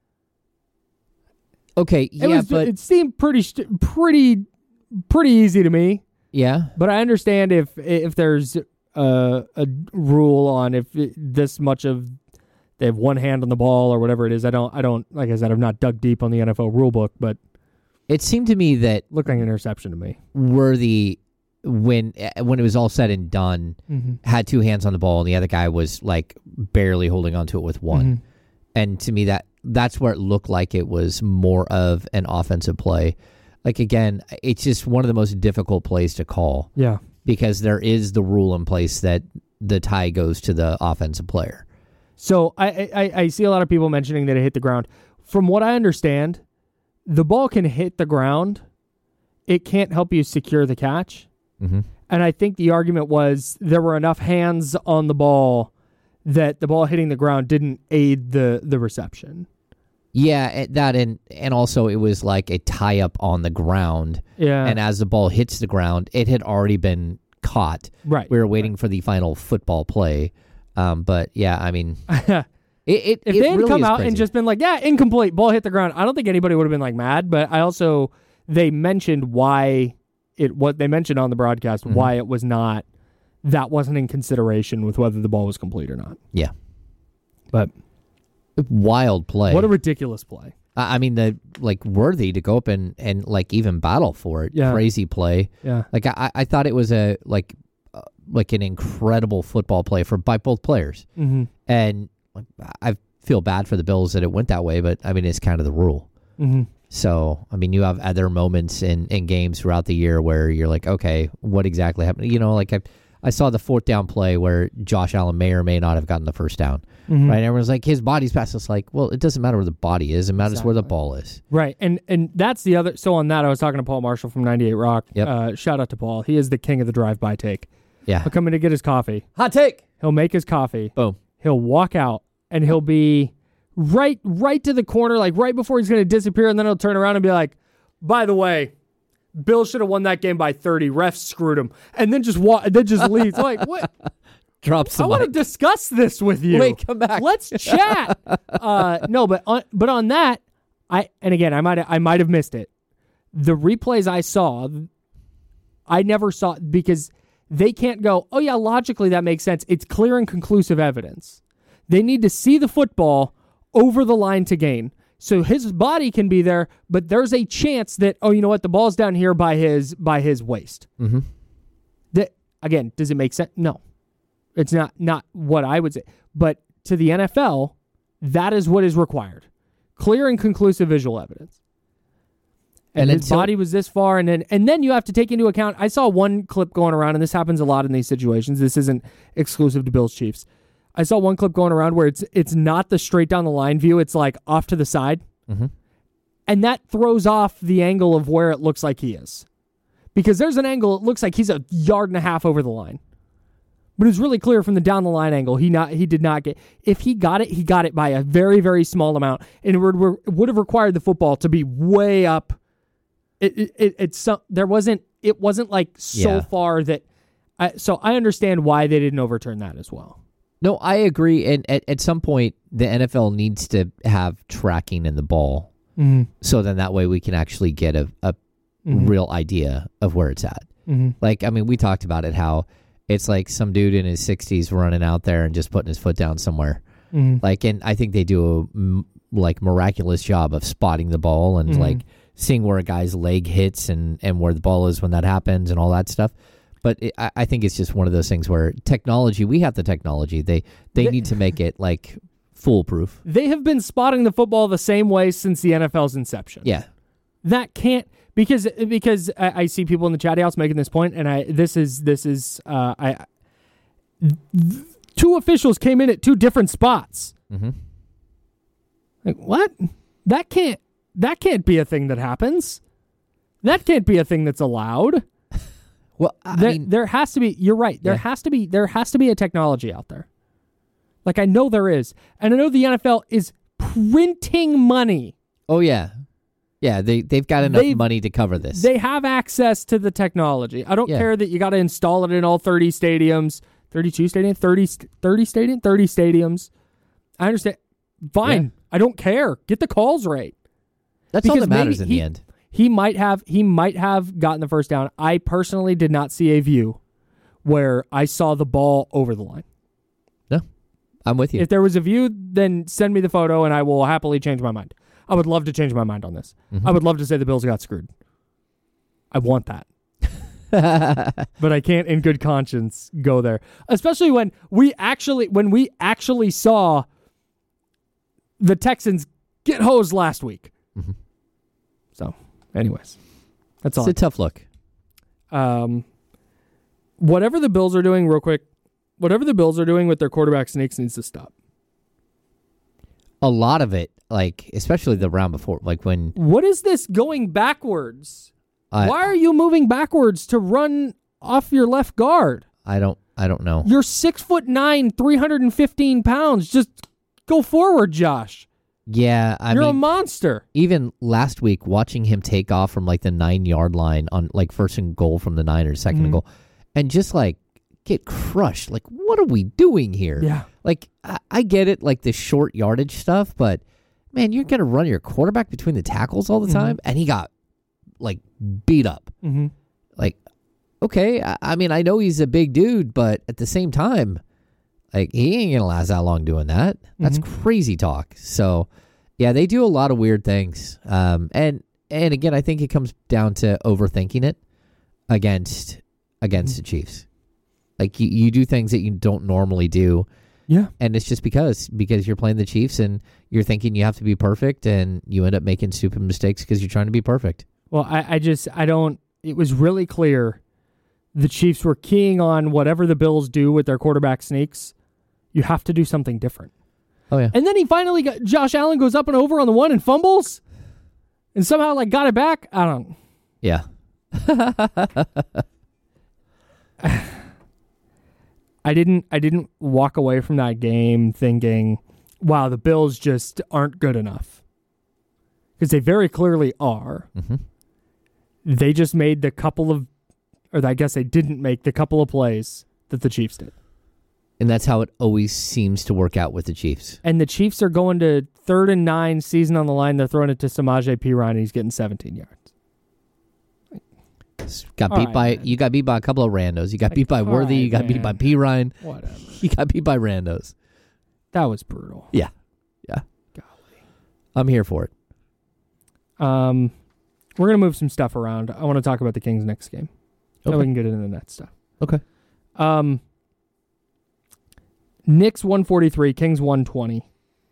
Okay, It yeah, was, but it seemed pretty, st- pretty, pretty easy to me. yeah, But I understand if if there's a, a rule on if it, this much of they have one hand on the ball or whatever it is. I don't. I don't. Like I said, I've not dug deep on the N F L rule book, but it seemed to me that looked like an interception to me. Worthy, when when it was all said and done, Mm-hmm. had two hands on the ball, and the other guy was like barely holding onto it with one. Mm-hmm. And to me, that that's where it looked like it was more of an offensive play. Like again, it's just one of the most difficult plays to call. Yeah. Because there is the rule in place that the tie goes to the offensive player. So I, I, I see a lot of people mentioning that it hit the ground. From what I understand, the ball can hit the ground. It can't help you secure the catch. Mm-hmm. And I think the argument was there were enough hands on the ball that the ball hitting the ground didn't aid the, the reception. Yeah, that and and also it was like a tie up on the ground. Yeah. And as the ball hits the ground, it had already been caught. Right. We were waiting right. for the final football play. Um, but yeah, I mean, it, it if it they had really come is out crazy. and just been like, yeah, incomplete, ball hit the ground, I don't think anybody would have been like mad. But I also they mentioned why it what they mentioned on the broadcast mm-hmm. why it was not that wasn't in consideration with whether the ball was complete or not. Yeah. But wild play. What a ridiculous play. I mean, the like Worthy to go up and, and like even battle for it. Yeah. Crazy play. Yeah. Like I, I thought it was a like uh, like an incredible football play for by both players. Mm-hmm. And like, I feel bad for the Bills that it went that way, but I mean it's kind of the rule. Mm-hmm. So I mean you have other moments in, in games throughout the year where you're like, okay, what exactly happened? You know, like I I saw the fourth down play where Josh Allen may or may not have gotten the first down. Mm-hmm. Right? Everyone's like, his body's past. It's like, well, it doesn't matter where the body is. It matters exactly. where the ball is. Right. And and that's the other. So on that, I was talking to Paul Marshall from ninety-eight Rock. Yep. Uh, shout out to Paul. He is the king of the drive-by take. Yeah. He'll come in to get his coffee. Hot take. He'll make his coffee. Boom. He'll walk out and he'll be right, right to the corner, like right before he's going to disappear. And then he'll turn around and be like, by the way, Bill should have won that game by thirty. Refs screwed him. And then just walk, then just leaves. Like, what? Drops the I want to discuss this with you. Wait, come back. Let's chat. uh, no, but on, but on that, I and again, I might I might have missed it. The replays I saw, I never saw because they can't go, oh yeah, logically that makes sense. It's clear and conclusive evidence. They need to see the football over the line to gain. So his body can be there, but there's a chance that, oh, you know what, the ball's down here by his by his waist. Mm-hmm. That again, does it make sense? No. It's not, not what I would say. But to the N F L, that is what is required. Clear and conclusive visual evidence. And, and his until, body was this far, and then and then you have to take into account, I saw one clip going around, and this happens a lot in these situations. This isn't exclusive to Bills Chiefs. I saw one clip going around where it's it's not the straight down the line view, it's like off to the side. Mm-hmm. And that throws off the angle of where it looks like he is. Because there's an angle, it looks like he's a yard and a half over the line. But it's really clear from the down the line angle, he not he did not get. If he got it, he got it by a very, very small amount. And it would, would have required the football to be way up. It, it, it it's there wasn't it wasn't like so yeah. far that. I, so I understand why they didn't overturn that as well. No, I agree. And at, at some point, the N F L needs to have tracking in the ball, mm-hmm. so then that way we can actually get a, a mm-hmm. real idea of where it's at. Mm-hmm. Like, I mean, we talked about it, how it's like some dude in his sixties running out there and just putting his foot down somewhere. Mm-hmm. Like, and I think they do a like miraculous job of spotting the ball and mm-hmm. like seeing where a guy's leg hits and, and where the ball is when that happens and all that stuff. But it, I, I think it's just one of those things where technology, we have the technology. They they, they need to make it like foolproof. They have been spotting the football the same way since the N F L's inception. Yeah. That can't because because I, I see people in the chat house making this point, and I this is this is uh, I th- two officials came in at two different spots. Mm-hmm. Like what? That can't that can't be a thing that happens. That can't be a thing that's allowed. Well, I there, mean, there has to be. You're right. There Yeah. has to be. There has to be a technology out there. Like I know there is, and I know the N F L is printing money. oh yeah, yeah. They they've got enough They've- money to cover this. They have access to the technology. I don't Yeah. care that you got to install it in all thirty stadiums, thirty-two stadiums, thirty, thirty stadium, thirty stadiums. I understand. Fine. Yeah. I don't care. Get the calls right. That's all because that matters maybe in he- the end. He might have. He might have gotten the first down. I personally did not see a view where I saw the ball over the line. No, I'm with you. If there was a view, then send me the photo and I will happily change my mind. I would love to change my mind on this. Mm-hmm. I would love to say the Bills got screwed. I want that. But I can't in good conscience go there. Especially when we actually when we actually saw the Texans get hosed last week. Mm-hmm. So, anyways. That's It's all. a tough look. Um, whatever the Bills are doing, real quick, whatever the Bills are doing with their quarterback sneaks needs to stop. A lot of it, like especially the round before, like when What is this going backwards? I Why are you moving backwards to run off your left guard? I don't I don't know. You're six foot nine, three hundred fifteen pounds. Just go forward, Josh. Yeah, I You're a mean, monster. even last week, watching him take off from like the nine yard line on like first and goal from the Niners, second Mm-hmm. and goal, and just like get crushed. Like, what are we doing here? Yeah. Like, I, I get it, like the short yardage stuff, but man, you're gonna run your quarterback between the tackles all the Mm-hmm. time, and he got like beat up. Mm-hmm. Like, okay, I, I mean, I know he's a big dude, but at the same time, like he ain't gonna last that long doing that. That's Mm-hmm. crazy talk. So, yeah, they do a lot of weird things. Um, and and again, I think it comes down to overthinking it against against the Chiefs. Like you, you do things that you don't normally do, Yeah. and it's just because because you're playing the Chiefs and you're thinking you have to be perfect, and you end up making stupid mistakes because you're trying to be perfect. Well, I, I just, I don't, it was really clear the Chiefs were keying on whatever the Bills do with their quarterback sneaks. You have to do something different. Oh yeah, And then he finally got, Josh Allen goes up and over on the one and fumbles and somehow like got it back. I don't, yeah. I didn't, I didn't walk away from that game thinking, wow, the Bills just aren't good enough. Because they very clearly are. Mm-hmm. They just made the couple of, or I guess they didn't make the couple of plays that the Chiefs did. And that's how it always seems to work out with the Chiefs. And the Chiefs are going to third and nine, season on the line. They're throwing it to Samaje Perine, and he's getting seventeen yards. Got All beat right, by man. you got beat by a couple of randos. You got Like, beat by all Worthy. right, you got beat man. by P Ryan. Whatever. You got beat by randos. That was brutal. Yeah, yeah. Golly. I'm here for it. Um, we're gonna move some stuff around. I want to talk about the Kings next game. Then Okay. we can get into the net stuff. Okay. Um, Knicks one forty-three, Kings one twenty.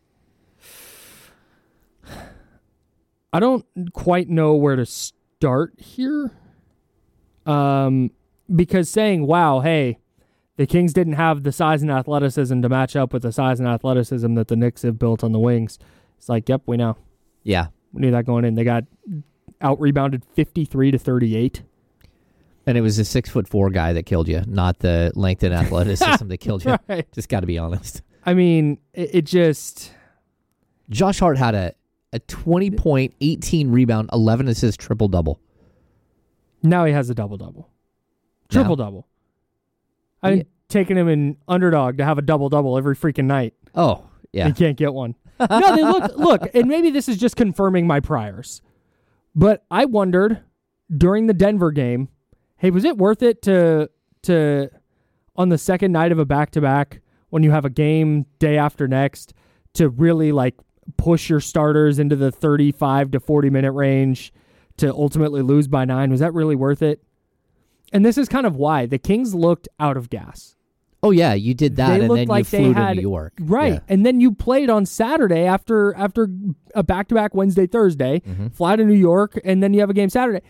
I don't quite know where to start here. Um, because saying, wow, hey, the Kings didn't have the size and athleticism to match up with the size and athleticism that the Knicks have built on the wings. It's like, yep, we know. Yeah. We knew that going in. They got out-rebounded fifty-three to thirty-eight. And it was a six foot four guy that killed you, not the length and athleticism that killed you. Right. Just got to be honest. I mean, it, it just... Josh Hart had a, a twenty point, eighteen rebound, eleven assist, triple double. Now he has a double-double. Triple-double. I'm Yeah. taking him in underdog to have a double-double every freaking night. Oh, yeah. He can't get one. No, they look, look, and maybe this is just confirming my priors, but I wondered during the Denver game, hey, was it worth it to, to on the second night of a back-to-back, when you have a game day after next, to really like push your starters into the thirty-five to forty minute range to ultimately lose by nine? Was that really worth it? And this is kind of why the Kings looked out of gas. Oh yeah, you did that, They and looked then like you they flew had, to New York, right? Yeah. And then you played on Saturday after after a back to back Wednesday Thursday, Mm-hmm. fly to New York, and then you have a game Saturday.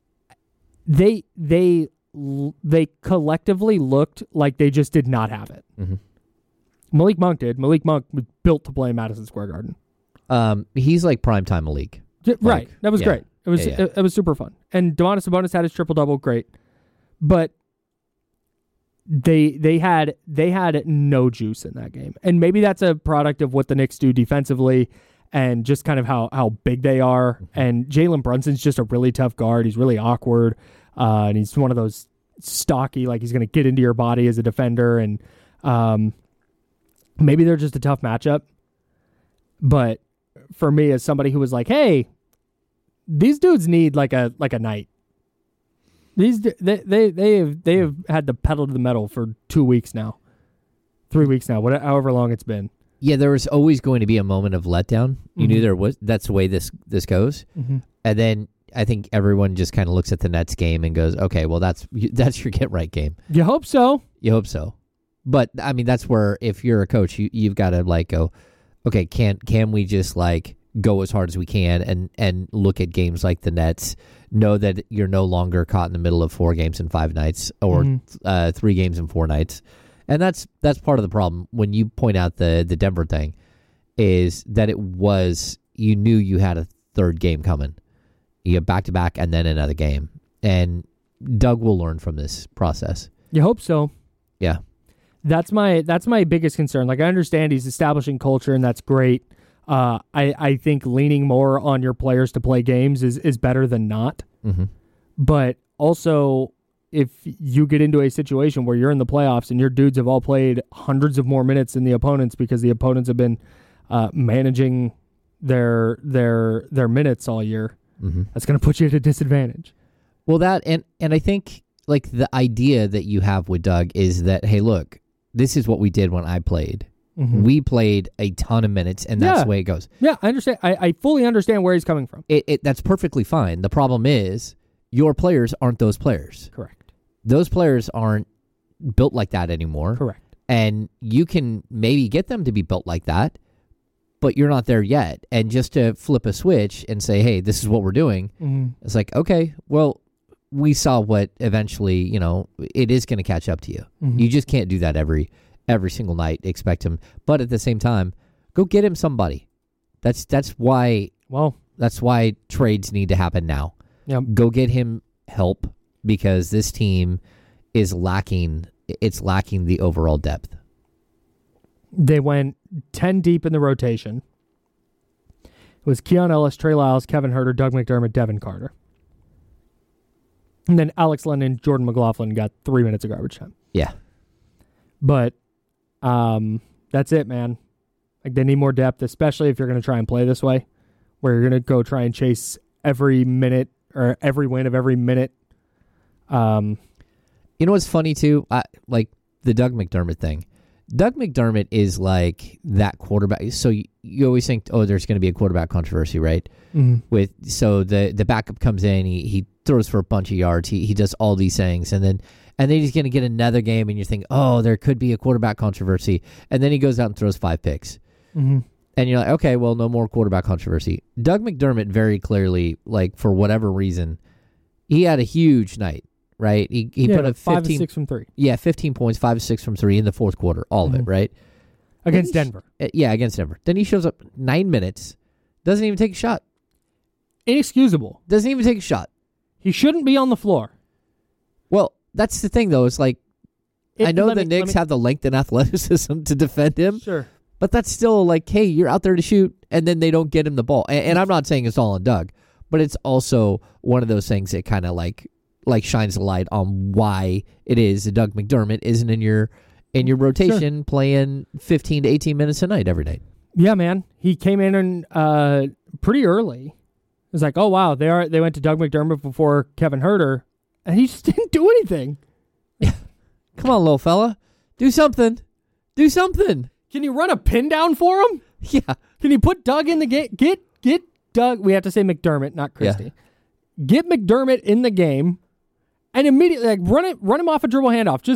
They they they collectively looked like they just did not have it. Mm-hmm. Malik Monk did. Malik Monk was built to play in Madison Square Garden. Um, he's like primetime Malik. J- right, that was yeah. great. It was Yeah, yeah. It, it was super fun. And Domantas Sabonis had his triple double, great, but they they had they had no juice in that game, and maybe that's a product of what the Knicks do defensively, and just kind of how how big they are. Mm-hmm. And Jalen Brunson's just a really tough guard. He's really awkward, uh, and he's one of those stocky, like he's going to get into your body as a defender, and um, maybe they're just a tough matchup. But for me, as somebody who was like, hey, these dudes need like a like a night. These they they they have they have had the pedal to the metal for two weeks now, three weeks now, whatever, however long it's been. Yeah, there was always going to be a moment of letdown. You Mhm. knew there was. That's the way this this goes. Mm-hmm. And then I think everyone just kind of looks at the Nets game and goes, "Okay, well that's that's your get right game." You hope so. You hope so, but I mean that's where if you're a coach, you you've got to like go, okay, can can we just like go as hard as we can and and look at games like the Nets, know that you're no longer caught in the middle of four games in five nights or Mhm. uh, three games in four nights. And that's that's part of the problem when you point out the the Denver thing is that it was you knew you had a third game coming. You have back to back and then another game. And Doug will learn from this process. You hope so. Yeah. That's my that's my biggest concern. Like I understand he's establishing culture and that's great. Uh, I I think leaning more on your players to play games is is better than not. Mm-hmm. But also, if you get into a situation where you're in the playoffs and your dudes have all played hundreds of more minutes than the opponents because the opponents have been uh, managing their their their minutes all year, Mm-hmm. that's going to put you at a disadvantage. Well, that and and I think like the idea that you have with Doug is that hey, look, this is what we did when I played. Mhm. We played a ton of minutes, and that's Yeah. the way it goes. Yeah, I understand. I, I fully understand where he's coming from. It, it that's perfectly fine. The problem is your players aren't those players. Correct. Those players aren't built like that anymore. Correct. And you can maybe get them to be built like that, but you're not there yet. And just to flip a switch and say, hey, this is what we're doing, Mm-hmm. it's like, okay, well, we saw what eventually, you know, it is going to catch up to you. Mhm. You just can't do that every every single night, expect him. But at the same time, go get him somebody. That's that's why Well, that's why trades need to happen now. yeah. Go get him help because this team is lacking it's lacking the overall depth. They went ten deep in the rotation. It was Keon Ellis, Trey Lyles, Kevin Huerter, Doug McDermott, Devin Carter. And then Alex Len and Jordan McLaughlin got three minutes of garbage time. Yeah. But um, that's it, man. Like they need more depth, especially if you're going to try and play this way, where you're going to go try and chase every minute or every win of every minute. Um, You know what's funny too? I, like the Doug McDermott thing. Doug McDermott is like that quarterback. So you, you always think, oh, there's going to be a quarterback controversy, right? mhm. With so the the backup comes in, he he throws for a bunch of yards, he he does all these things, and then and then he's going to get another game, and you think, oh, there could be a quarterback controversy, and then he goes out and throws five picks, Mhm. and you're like, okay, well, no more quarterback controversy. Doug McDermott very clearly, like for whatever reason, he had a huge night. Right, he he Yeah, put a five fifteen, and six from three yeah, fifteen points, five six from three in the fourth quarter, all of it, Mhm. right? against Then he sh- Denver. uh, yeah, against Denver. Then he shows up nine minutes, doesn't even take a shot, Inexcusable. doesn't even take a shot. He shouldn't be on the floor. Well, that's the thing, though. It's like It- I know let the me- let Knicks me- have the length and athleticism to defend him, Sure. but that's still like, hey, you're out there to shoot, and then they don't get him the ball. And, and I'm not saying it's all on Doug, but it's also one of those things that kind of like like shines a light on why it is that Doug McDermott isn't in your in your rotation playing fifteen to eighteen minutes a night every night. Yeah, man. He came in and uh, pretty early. It was like, oh wow, they are they went to Doug McDermott before Kevin Huerter, and he just didn't do anything. Come on, little fella, do something, do something. Can you run a pin down for him? Yeah, Can you put Doug in the game? Get get Doug. We have to say McDermott, not Christie. Get McDermott in the game, and immediately like run it, run him off a dribble handoff. Just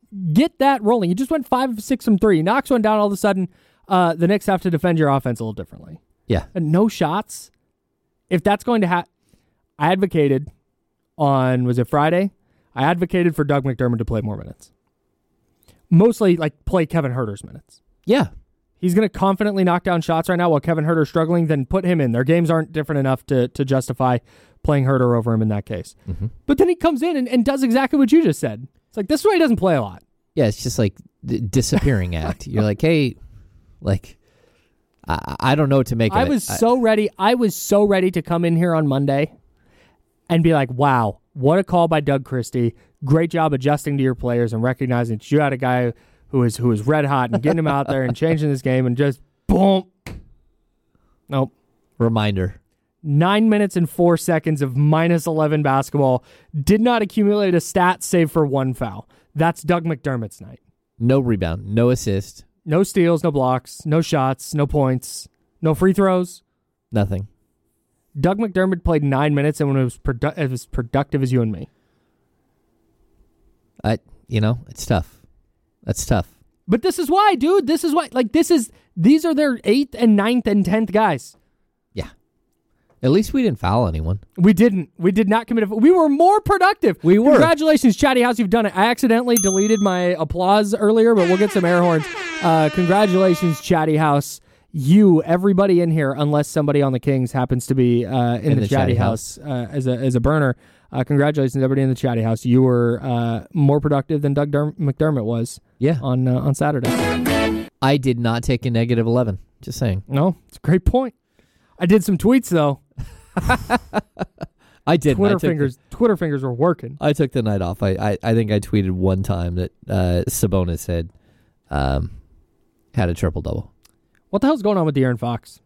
get that rolling. You just went five of six from three. Knocks one down all of a sudden. Uh, the Knicks have to defend your offense a little differently. Yeah. And no shots. If that's going to happen, I advocated on, was it Friday? I advocated for Doug McDermott to play more minutes. Mostly, like, play Kevin Huerter's minutes. Yeah. He's going to confidently knock down shots right now while Kevin Huerter's struggling, then put him in. Their games aren't different enough to, to justify playing Huerter over him in that case. Mm-hmm. But then he comes in and, and does exactly what you just said. It's like, this is why he doesn't play a lot. Yeah, it's just like the disappearing act. You're like, hey, like, I, I don't know what to make of I it. was I, so ready. I was so ready to come in here on Monday and be like, wow, what a call by Doug Christie. Great job adjusting to your players and recognizing that you had a guy who is who is red hot and getting him out there and changing this game and just boom. Nope. Reminder. Nine minutes and four seconds of minus eleven basketball. Did not accumulate a stat save for one foul. That's Doug McDermott's night. No rebound, no assist. No steals, no blocks, no shots, no points, no free throws. Nothing. Doug McDermott played nine minutes and when it was, produ- it was productive as you and me. I, you know, it's tough. That's tough. But this is why, dude. This is why. Like, this is, these are their eighth and ninth and tenth guys. Yeah. At least we didn't foul anyone. We didn't. We did not commit a, we were more productive. We were. Congratulations, Chatty House. You've done it. I accidentally deleted my applause earlier, but we'll get some air horns. Uh, congratulations, Chatty House. You, everybody in here, unless somebody on the Kings happens to be uh, in, in the, the Chatty, Chatty House, house. Uh, as a as a burner. Uh, congratulations, everybody in the Chatty House. You were uh, more productive than Doug Derm- McDermott was. Yeah. on uh, on Saturday. I did not take a negative eleven. Just saying. No, it's a great point. I did some tweets though. I did. Twitter I fingers. The, Twitter fingers were working. I took the night off. I, I, I think I tweeted one time that uh, Sabonis had um, had a triple double. What the hell's going on with De'Aaron Fox?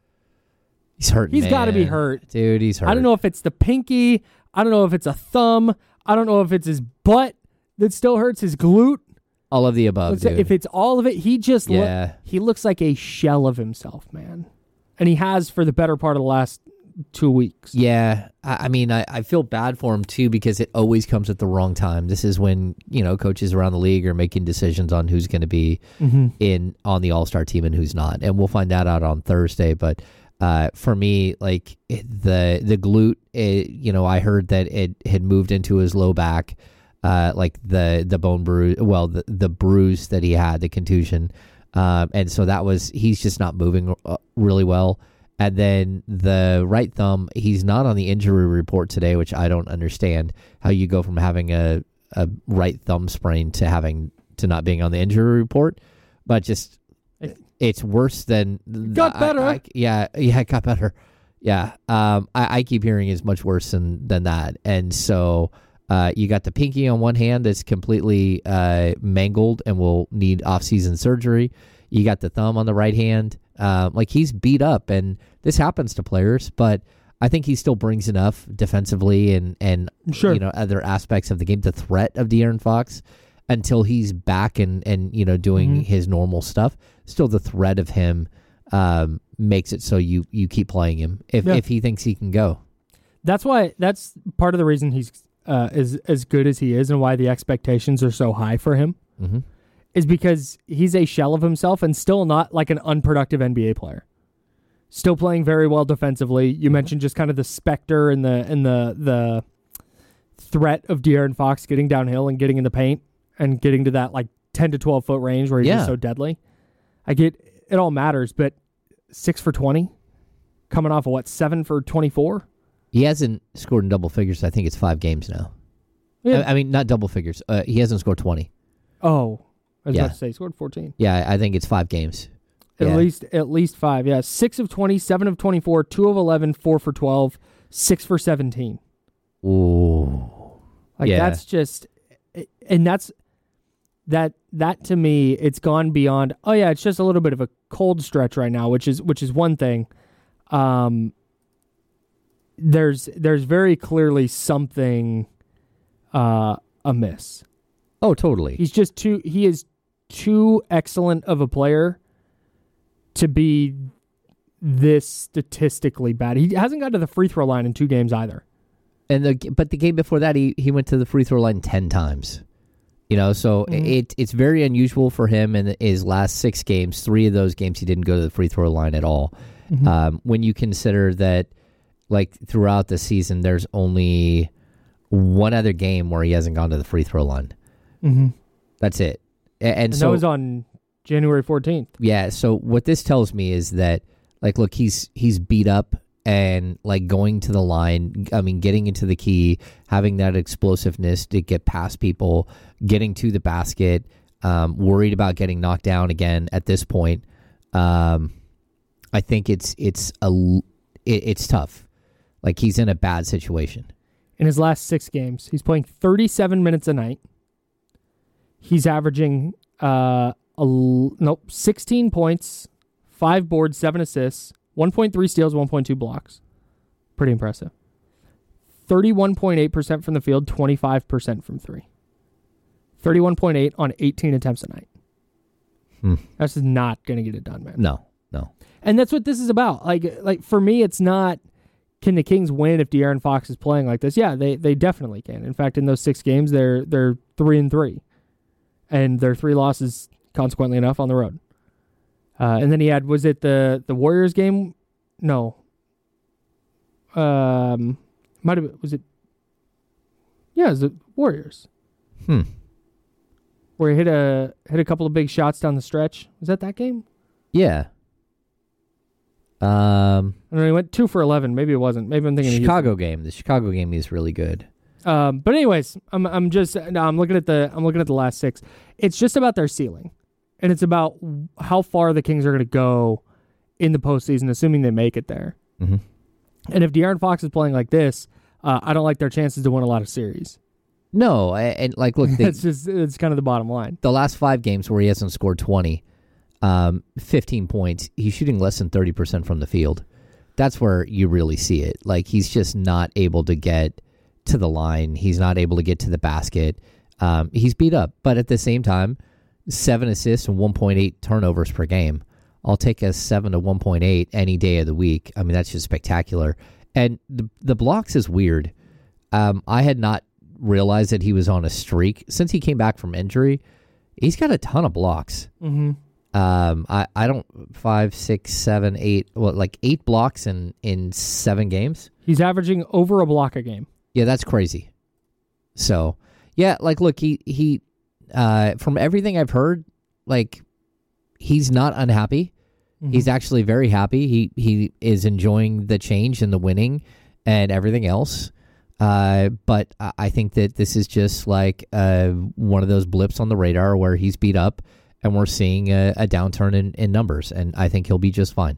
He's hurt. He's got to be hurt, dude. He's hurt. I don't know if it's the pinky. I don't know if it's a thumb. I don't know if it's his butt that still hurts, his glute. All of the above, Looks dude. like if it's all of it, he just yeah. look, he looks like a shell of himself, man. And he has for the better part of the last two weeks. Yeah. I, I mean, I, I feel bad for him, too, because it always comes at the wrong time. This is when, you know, coaches around the league are making decisions on who's going to be mm-hmm. in on the All-Star team and who's not. And we'll find that out on Thursday. But uh, for me, like, it, the the glute, it, you know, I heard that it had moved into his low back. Uh, like the the bone bruise, well, the the bruise that he had, the contusion, um, and so that was he's just not moving uh, really well. And then the right thumb, he's not on the injury report today, which I don't understand how you go from having a, a right thumb sprain to having to not being on the injury report, but just it's worse than got better. I, I, yeah, yeah, it got better. Yeah, um, I, I keep hearing it's much worse than than that, and so. Uh, you got the pinky on one hand that's completely uh, mangled and will need off-season surgery. You got the thumb on the right hand. Uh, like, he's beat up, and this happens to players, but I think he still brings enough defensively and, and sure. you know, other aspects of the game, the threat of De'Aaron Fox, until he's back and, and you know, doing mm-hmm. his normal stuff. Still the threat of him um, makes it so you, you keep playing him if, yeah. if he thinks he can go. That's why, that's part of the reason he's Uh, as as good as he is and why the expectations are so high for him mm-hmm. is because he's a shell of himself and still not like an unproductive N B A player. Still playing very well defensively. You mentioned just kind of the specter and the and the the threat of De'Aaron Fox getting downhill and getting in the paint and getting to that like ten to twelve foot range where he's yeah. just so deadly. I get it all matters, but six for twenty coming off of what, seven for twenty-four? He hasn't scored in double figures. I think it's five games now. Yeah. I, I mean, not double figures. Uh, he hasn't scored twenty. Oh, I was yeah. about to say he scored fourteen. Yeah, I think it's five games. At yeah. least, at least five. Yeah, six of twenty, seven of twenty-four, two of eleven, four for twelve, six for seventeen. Ooh, like yeah. that's just, and that's that. That to me, it's gone beyond. Oh yeah, it's just a little bit of a cold stretch right now, which is which is one thing. Um. There's there's very clearly something uh, amiss. Oh, totally. He's just too he is too excellent of a player to be this statistically bad. He hasn't got to the free throw line in two games either. And the but the game before that, he, he went to the free throw line ten times. You know, so Mhm. it it's very unusual for him in his last six games. Three of those games he didn't go to the free throw line at all. Mhm. Um, when you consider that, like throughout the season, there's only one other game where he hasn't gone to the free throw line. Mm-hmm. That's it. A- And, And so that was on January fourteenth. yeah, so what this tells me is that, like, look, he's he's beat up and like going to the line. I mean, getting into the key, having that explosiveness to get past people, getting to the basket. Um, worried about getting knocked down again at this point. Um, I think it's it's a it, it's tough. Like he's in a bad situation. In his last six games, he's playing thirty-seven minutes a night. He's averaging uh, a, nope, sixteen points, five boards, seven assists, one point three steals, one point two blocks. Pretty impressive. thirty-one point eight percent from the field, twenty-five percent from three. thirty-one point eight on eighteen attempts a night. Hmm. That's just not going to get it done, man. No, no. And that's what this is about. Like, like for me, it's not, can the Kings win if De'Aaron Fox is playing like this? Yeah, they they definitely can. In fact, in those six games, they're they're three and three, and their three losses, consequently enough, on the road. Uh, and then he had, was it the the Warriors game? No. Um, might have was it? Yeah, it was the Warriors. Hmm. Where he hit a hit a couple of big shots down the stretch. Was that that game? Yeah. Um, I don't know, he went two for eleven. Maybe it wasn't. Maybe I'm thinking of Chicago game. The Chicago game is really good. Um, but anyways, I'm I'm just no, I'm looking at the I'm looking at the last six. It's just about their ceiling, and it's about how far the Kings are going to go in the postseason, assuming they make it there. Mm-hmm. And if De'Aaron Fox is playing like this, uh, I don't like their chances to win a lot of series. No, and, and like look, they, It's just it's kind of the bottom line. the last five games where he hasn't scored twenty, um, fifteen points, he's shooting less than thirty percent from the field. That's where you really see it. Like he's just not able to get to the line. He's not able to get to the basket. Um, he's beat up, but at the same time, seven assists and one point eight turnovers per game. I'll take a seven to one point eight any day of the week. I mean, that's just spectacular. And the the blocks is weird. Um, I had not realized that he was on a streak since he came back from injury. He's got a ton of blocks. Mm-hmm. Um, I, I don't five, six, seven, eight, well, like eight blocks in, in seven games. He's averaging over a block a game. Yeah, that's crazy. So, yeah, like, look, he, he, uh, from everything I've heard, like, he's not unhappy. Mm-hmm. He's actually very happy. He, he is enjoying the change and the winning and everything else. Uh, but I I think that this is just like uh, one of those blips on the radar where he's beat up and we're seeing a, a downturn in, in numbers, and I think he'll be just fine.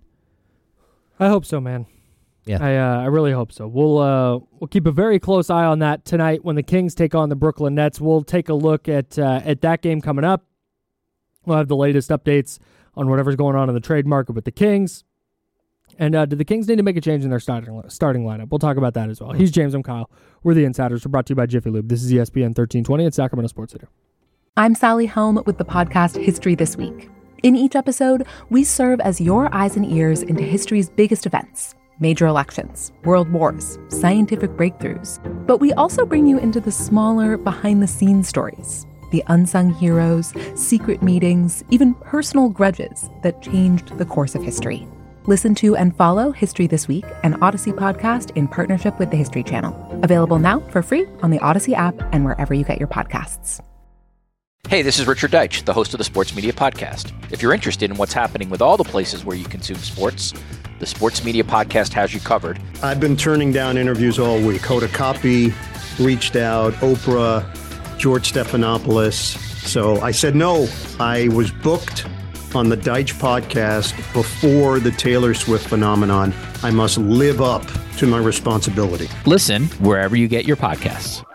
I hope so, man. Yeah. I uh, I really hope so. We'll uh, we'll keep a very close eye on that tonight when the Kings take on the Brooklyn Nets. We'll take a look at uh, at that game coming up. We'll have the latest updates on whatever's going on in the trade market with the Kings. And uh, do the Kings need to make a change in their starting starting lineup? We'll talk about that as well. He's James. I'm Kyle. We're the Insiders. We're brought to you by Jiffy Lube. This is E S P N thirteen twenty at Sacramento Sports Center. I'm Sally Helm with the podcast History This Week. In each episode, we serve as your eyes and ears into history's biggest events, major elections, world wars, scientific breakthroughs. But we also bring you into the smaller, behind-the-scenes stories, the unsung heroes, secret meetings, even personal grudges that changed the course of history. Listen to and follow History This Week, an Odyssey podcast in partnership with the History Channel. Available now for free on the Odyssey app and wherever you get your podcasts. Hey, this is Richard Deitch, the host of the Sports Media Podcast. If you're interested in what's happening with all the places where you consume sports, the Sports Media Podcast has you covered. I've been turning down interviews all week. Hoda Kotb reached out, Oprah, George Stephanopoulos. So I said no. I was booked on the Deitch podcast before the Taylor Swift phenomenon. I must live up to my responsibility. Listen wherever you get your podcasts.